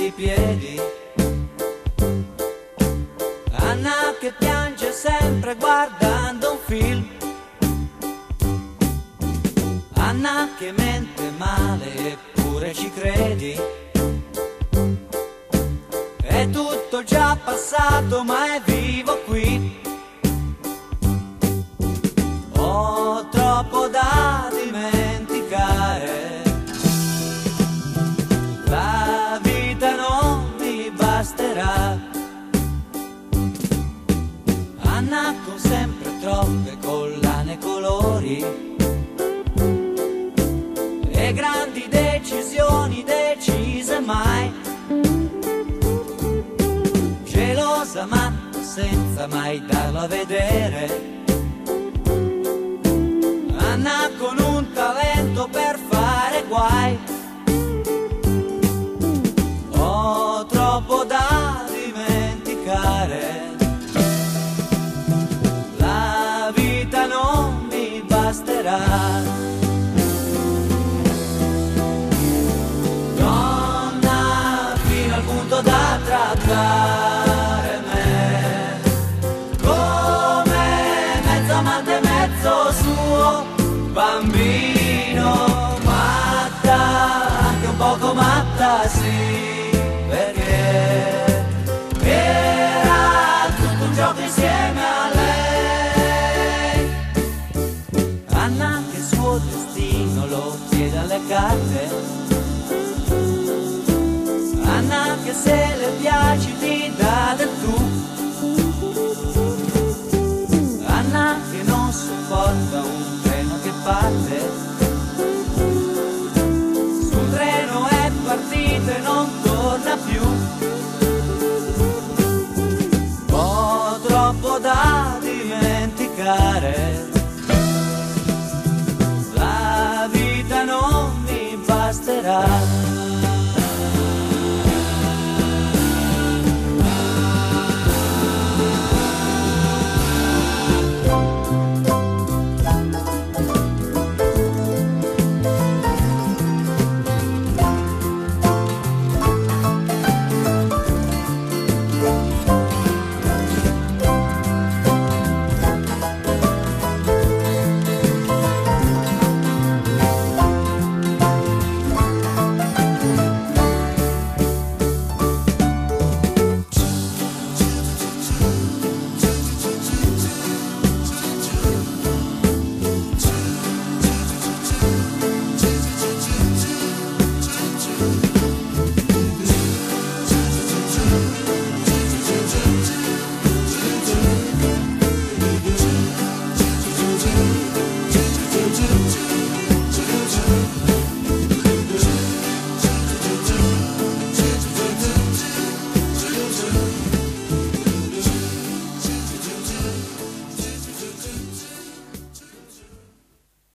i piedi. Anna che piange sempre guardando un film. Anna che mente male eppure ci credi. È tutto già passato ma è vivo qui. Ho troppo da dimenticare. La vita non mi basterà. Anna con sempre troppe collane e colori e grandi decisioni decise mai. Gelosa matta senza mai darlo a vedere. Anna con un talento per fare guai. Ho troppo da dimenticare. La vita non mi basterà. Donna fino al punto da trattare me come mezzo amante, mezzo suo bambino. Matta, anche un poco matta, sì, perché era tutto un gioco insieme a lei. Anna che il suo destino lo chiede alle carte. Anna che se le piaci ti dà del tu. Anna che non sopporta un treno che parte. Sul treno è partito e non torna più. Ho troppo da dimenticare.